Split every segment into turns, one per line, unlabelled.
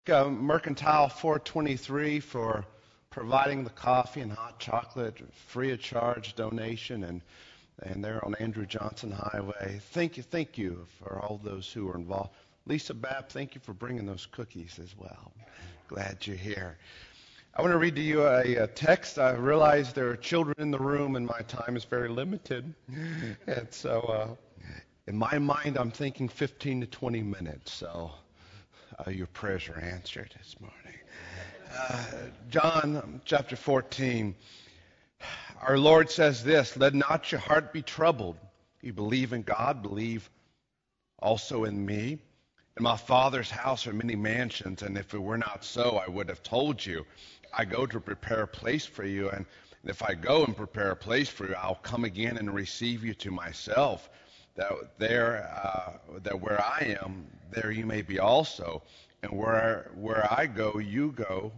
Mercantile 423 for providing the coffee and hot chocolate, free of charge donation, and they're on Andrew Johnson Highway. Thank you for all those who are involved. Lisa Babb, thank you for bringing those cookies as well. Glad you're here. I want to read to you a text. I realize there are children in the room and my time is very limited. And so in my mind, I'm thinking 15 to 20 minutes. So your prayers are answered this morning. John chapter 14. Our Lord says this, "Let not your heart be troubled. You believe in God, believe also in me. In my Father's house are many mansions, and if it were not so, I would have told you. I go to prepare a place for you, and if I go and prepare a place for you, I'll come again and receive you to myself, that where I am, there you may be also, and where I go, you go,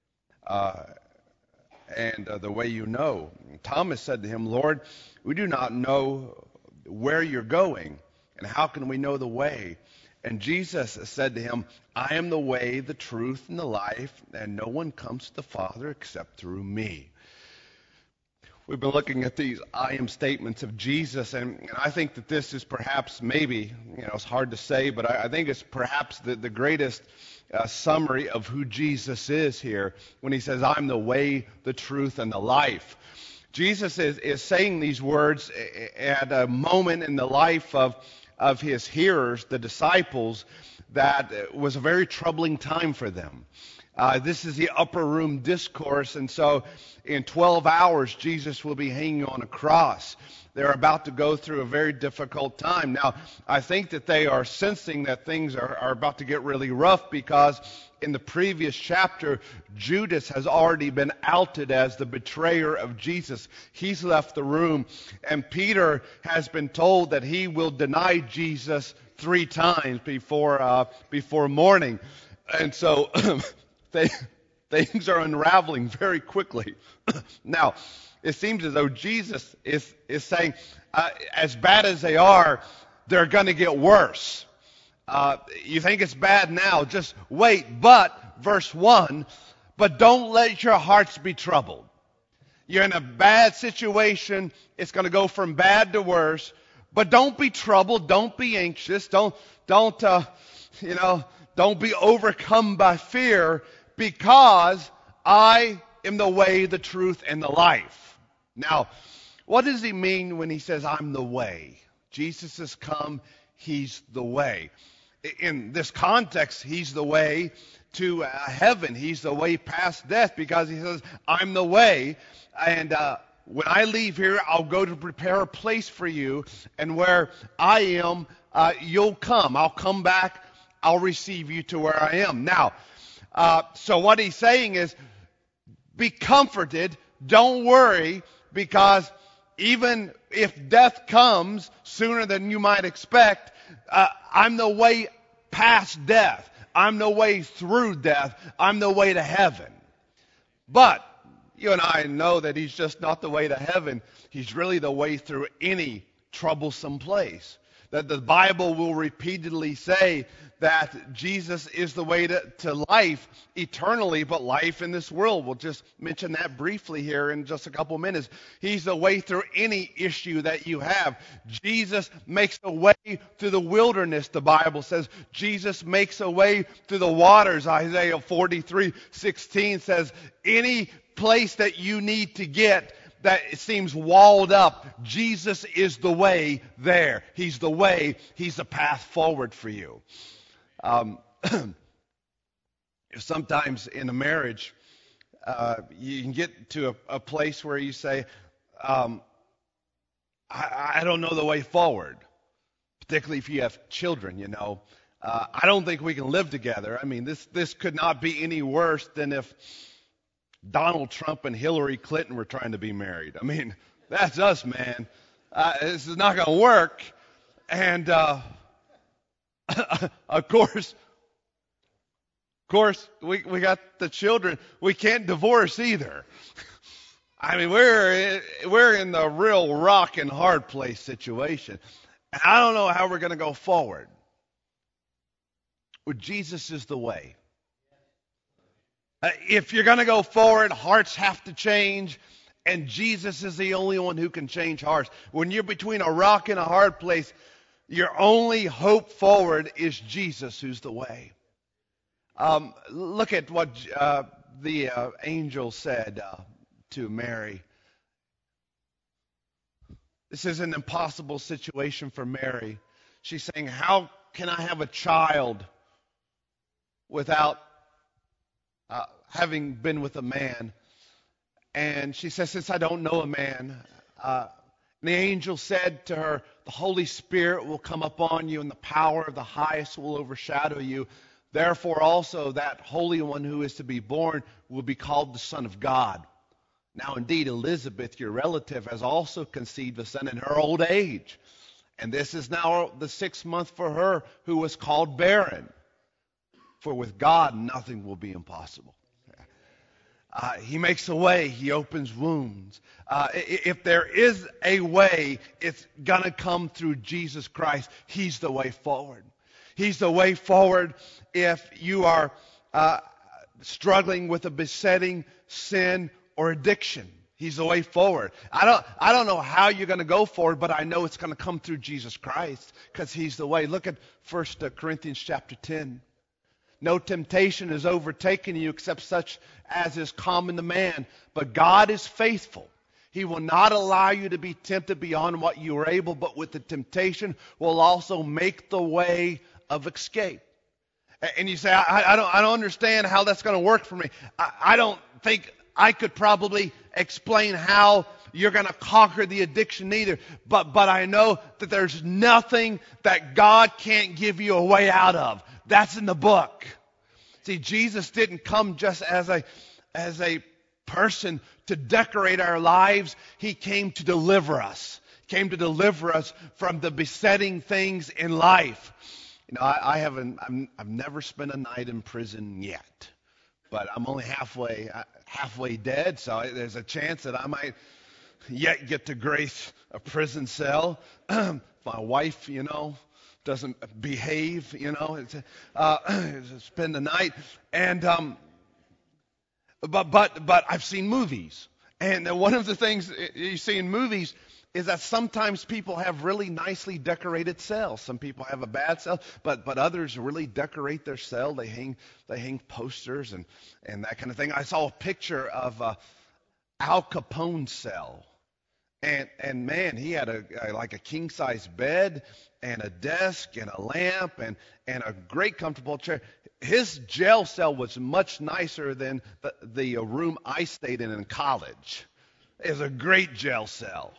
and the way you know." Thomas said to him, "Lord, we do not know where you're going, and how can we know the way?" And Jesus said to him, "I am the way, the truth, and the life, and no one comes to the Father except through me." We've been looking at these I am statements of Jesus, and I think that this is perhaps maybe, it's hard to say, but I think it's perhaps the greatest summary of who Jesus is here when he says, "I'm the way, the truth, and the life." Jesus is saying these words at a moment in the life of his hearers, the disciples, that was a very troubling time for them. This is the upper room discourse, and so in 12 hours, Jesus will be hanging on a cross. They're about to go through a very difficult time. Now, I think that they are sensing that things are about to get really rough because in the previous chapter, Judas has already been outed as the betrayer of Jesus. He's left the room, and Peter has been told that he will deny Jesus 3 times before morning. And so things are unraveling very quickly. Now, it seems as though Jesus is saying, as bad as they are, they're going to get worse. You think it's bad now, just wait. But, verse 1, "But don't let your hearts be troubled." You're in a bad situation. It's going to go from bad to worse. But don't be troubled. Don't be anxious. Don't be overcome by fear, because I am the way, the truth, and the life. Now, what does he mean when he says, "I'm the way"? Jesus has come. He's the way. In this context, he's the way to heaven. He's the way past death, because he says, "I'm the way. And when I leave here, I'll go to prepare a place for you. And where I am, you'll come. I'll come back. I'll receive you to where I am." Now, so what he's saying is, be comforted. Don't worry, because even if death comes sooner than you might expect, I'm the way past death. I'm the way through death. I'm the way to heaven. But you and I know that he's just not the way to heaven. He's really the way through any troublesome place. That the Bible will repeatedly say that Jesus is the way to life eternally, but life in this world. We'll just mention that briefly here in just a couple minutes. He's the way through any issue that you have. Jesus makes a way through the wilderness, the Bible says. Jesus makes a way through the waters. Isaiah 43:16 says, any place that you need to get that it seems walled up, Jesus is the way there. He's the way. He's the path forward for you. Sometimes in a marriage, you can get to a place where you say, I don't know the way forward, particularly if you have children, I don't think we can live together. I mean, this could not be any worse than if Donald Trump and Hillary Clinton were trying to be married. I mean, that's us, man. This is not going to work. And, of course, we got the children. We can't divorce either. I mean, we're in the real rock and hard place situation. And I don't know how we're going to go forward. Well, Jesus is the way. If you're going to go forward, hearts have to change. And Jesus is the only one who can change hearts. When you're between a rock and a hard place, your only hope forward is Jesus, who's the way. Look at what the angel said to Mary. This is an impossible situation for Mary. She's saying, how can I have a child without having been with a man? And she says, since I don't know a man, the angel said to her, the Holy Spirit will come upon you and the power of the highest will overshadow you. Therefore also that Holy One who is to be born will be called the Son of God. Now indeed Elizabeth, your relative, has also conceived a son in her old age. And this is now the 6th month for her who was called barren. For with God nothing will be impossible. He makes a way. He opens wombs. If there is a way, it's going to come through Jesus Christ. He's the way forward. He's the way forward if you are struggling with a besetting sin or addiction. He's the way forward. I don't know how you're going to go forward, but I know it's going to come through Jesus Christ because He's the way. Look at 1 Corinthians chapter 10. No temptation has overtaken you except such as is common to man. But God is faithful. He will not allow you to be tempted beyond what you are able, but with the temptation will also make the way of escape. And you say, I don't understand how that's going to work for me. I don't think I could probably explain how you're going to conquer the addiction either. But I know that there's nothing that God can't give you a way out of. That's in the book. See, Jesus didn't come just as a person to decorate our lives. He came to deliver us. He came to deliver us from the besetting things in life. You know, I've never spent a night in prison yet, but I'm only halfway dead, so there's a chance that I might yet get to grace a prison cell. My wife, doesn't behave, spend the night. And but I've seen movies, and one of the things you see in movies is that sometimes people have really nicely decorated cells. Some people have a bad cell, but others really decorate their cell. They hang posters and that kind of thing. I saw a picture of Al Capone's cell. And man, he had like a king size bed and a desk and a lamp and a great comfortable chair. His jail cell was much nicer than the room I stayed in college. It was a great jail cell.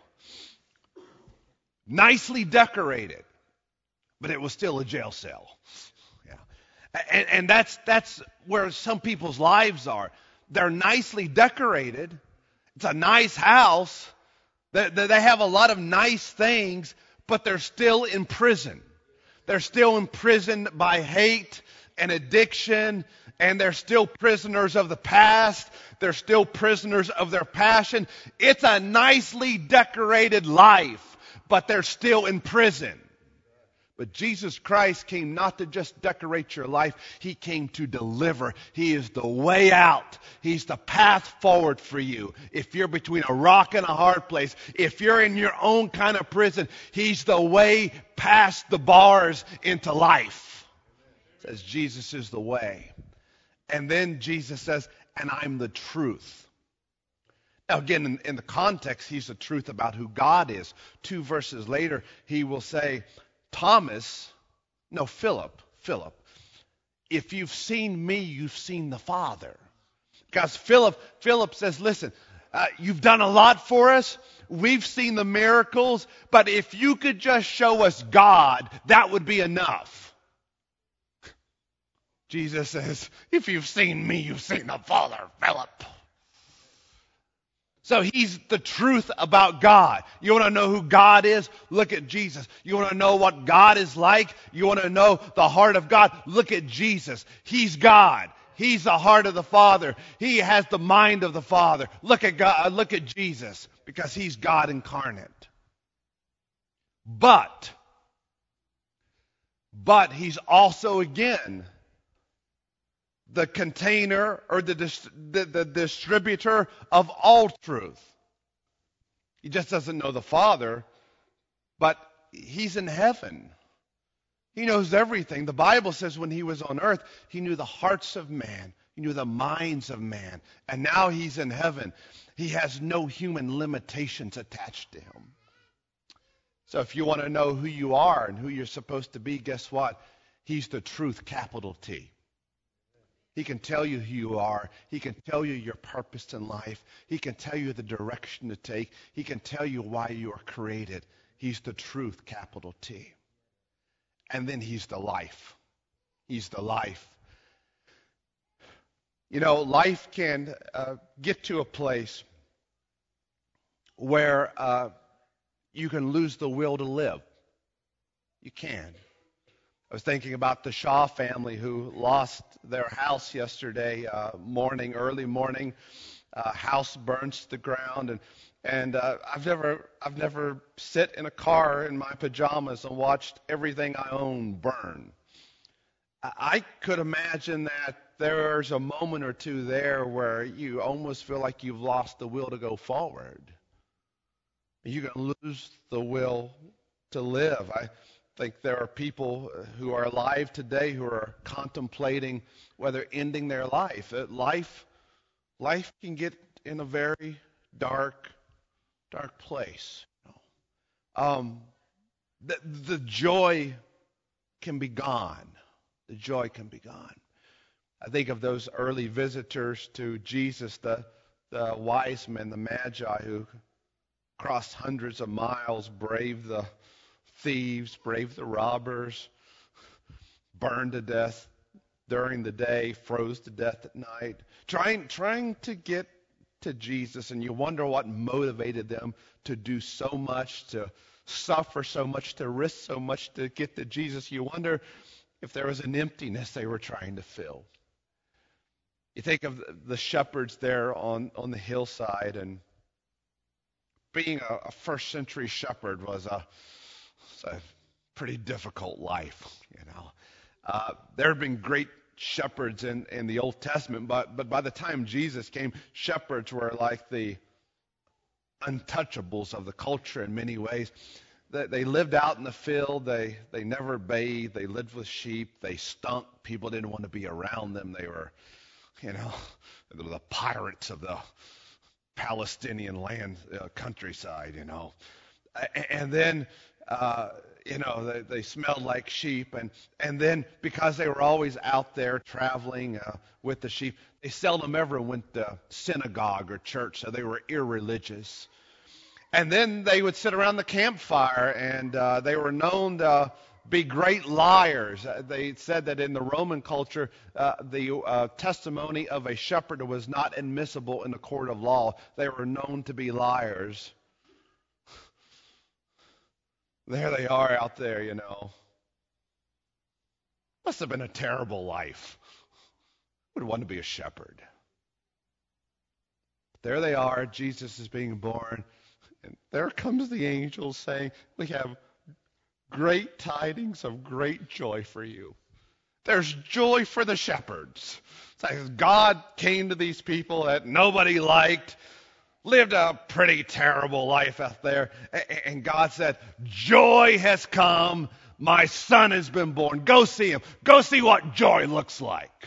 Nicely decorated, but it was still a jail cell. Yeah. And that's where some people's lives are. They're nicely decorated. It's a nice house. They have a lot of nice things, but they're still in prison. They're still imprisoned by hate and addiction, and they're still prisoners of the past. They're still prisoners of their passion. It's a nicely decorated life, but they're still in prison. But Jesus Christ came not to just decorate your life. He came to deliver. He is the way out. He's the path forward for you. If you're between a rock and a hard place, if you're in your own kind of prison, He's the way past the bars into life. It says Jesus is the way. And then Jesus says, and I'm the truth. Now again, in the context, He's the truth about who God is. 2 verses later, He will say, Philip, if you've seen me, you've seen the Father. Because Philip says, listen, you've done a lot for us. We've seen the miracles, but if you could just show us God, that would be enough. Jesus says, if you've seen me, you've seen the Father, Philip. So He's the truth about God. You want to know who God is? Look at Jesus. You want to know what God is like? You want to know the heart of God? Look at Jesus. He's God. He's the heart of the Father. He has the mind of the Father. Look at God. Look at Jesus, because He's God incarnate. But He's also, again, the container or the distributor of all truth. He just doesn't know the Father, but he's in heaven. He knows everything. The Bible says when he was on earth, he knew the hearts of man. He knew the minds of man. And now he's in heaven. He has no human limitations attached to him. So if you want to know who you are and who you're supposed to be, guess what? He's the truth, capital T. He can tell you who you are. He can tell you your purpose in life. He can tell you the direction to take. He can tell you why you are created. He's the truth, capital T. And then he's the life. He's the life. You know, life can get to a place where you can lose the will to live. You can. I was thinking about the Shaw family who lost their house yesterday morning, early morning. House burns to the ground, and I've never sit in a car in my pajamas and watched everything I own burn. I could imagine that there's a moment or two there where you almost feel like you've lost the will to go forward. You're going to lose the will to live. I think there are people who are alive today who are contemplating whether ending their life. Life can get in a very dark place. The joy can be gone. The joy can be gone. I think of those early visitors to Jesus, the wise men, the magi who crossed hundreds of miles, braved the thieves, braved the robbers, burned to death during the day, froze to death at night, trying to get to Jesus. And you wonder what motivated them to do so much, to suffer so much, to risk so much to get to Jesus. You wonder if there was an emptiness they were trying to fill. You think of the shepherds there on the hillside, and being a first century shepherd was a pretty difficult life, you know. There had been great shepherds in the Old Testament, but by the time Jesus came, shepherds were like the untouchables of the culture in many ways. They lived out in the field. They never bathed. They lived with sheep. They stunk. People didn't want to be around them. They were, you know, the pirates of the Palestinian land, countryside, you know. And then, you know, they smelled like sheep. And then because they were always out there traveling with the sheep, they seldom ever went to synagogue or church, so they were irreligious. And then they would sit around the campfire, and they were known to be great liars. They said that in the Roman culture, the testimony of a shepherd was not admissible in a court of law. They were known to be liars. There they are out there, you know. Must have been a terrible life. Would want to be a shepherd. But there they are. Jesus is being born. And there comes the angel saying, we have great tidings of great joy for you. There's joy for the shepherds. It's like God came to these people that nobody liked, lived a pretty terrible life out there, and God said, joy has come. My son has been born. Go see him. Go see what joy looks like.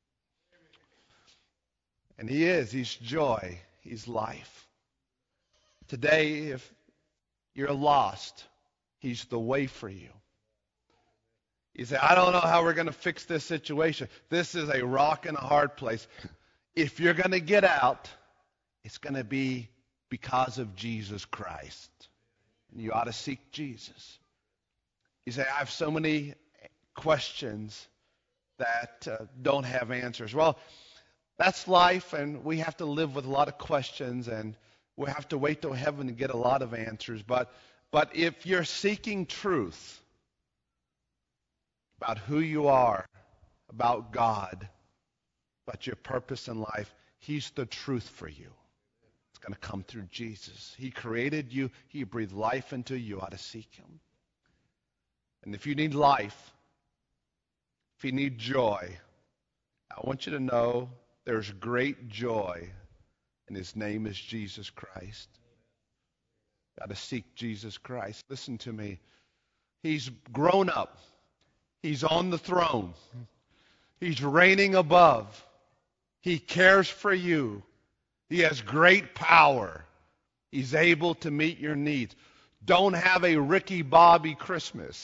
And he is. He's joy. He's life. Today, if you're lost, he's the way for you. You say, I don't know how we're going to fix this situation. This is a rock and a hard place. If you're going to get out, it's going to be because of Jesus Christ. And you ought to seek Jesus. You say, I have so many questions that don't have answers. Well, that's life, and we have to live with a lot of questions, and we have to wait till heaven to get a lot of answers. But if you're seeking truth about who you are, about God, about your purpose in life, he's the truth for you. It's going to come through Jesus. He created you. He breathed life into you. You ought to seek him. And if you need life, if you need joy, I want you to know there's great joy, and his name is Jesus Christ. Got to seek Jesus Christ. Listen to me. He's grown up. He's on the throne. He's reigning above. He cares for you. He has great power. He's able to meet your needs. Don't have a Ricky Bobby Christmas.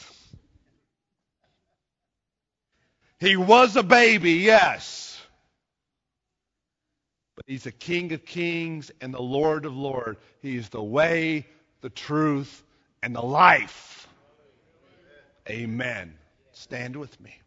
He was a baby, yes. But he's the King of Kings and the Lord of Lords. He's the way, the truth, and the life. Amen. Stand with me.